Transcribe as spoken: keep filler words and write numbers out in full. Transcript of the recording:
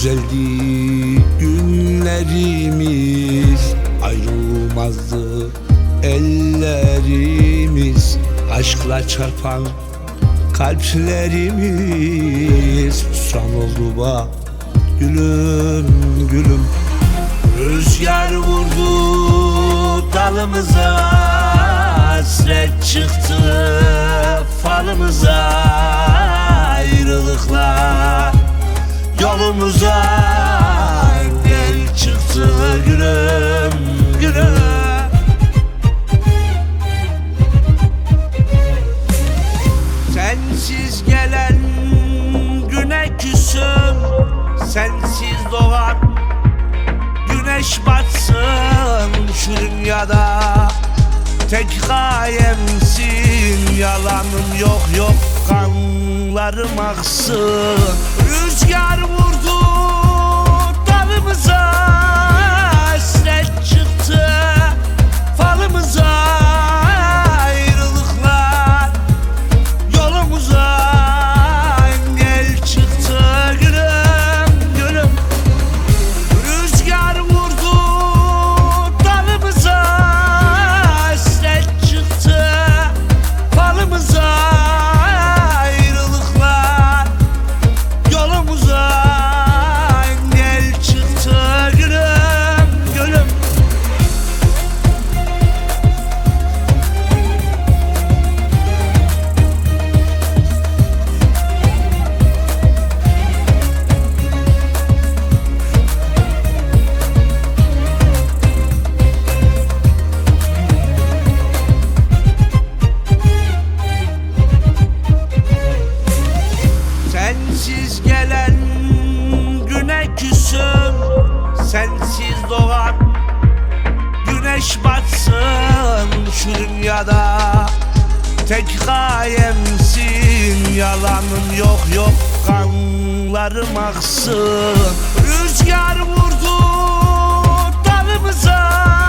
Güzeldi günlerimiz, ayrılmazdı ellerimiz, aşkla çarpan kalplerimiz. Hüsran oldu bak gülüm gülüm. Rüzgar vurdu dalımıza, hasret çıktı falımıza. Ayrılıklar yolumuza, gel çıktı gülüm gülüm. Sensiz gelen güne küsüm, sensiz doğan güneş batsın şu dünyada. Tek gayemsin, yalanım yok yok, kanlarım aksın. Rüzgar vurdu dalımıza, hasret çıktı falımıza. Ayrılıklar yolumuza, engel çıktı gülüm gülüm. Rüzgar vurdu dalımıza, hasret çıktı falımıza. Ayrılıklar yolumuza, engel çıktı gülüm gülüm. Sensiz gelen güne küsüm, sensiz doğan güneş batsın şu dünyada. Tek gayemsin, yalanım yok yok, kanlarım aksın. Rüzgar vurdu dalımıza,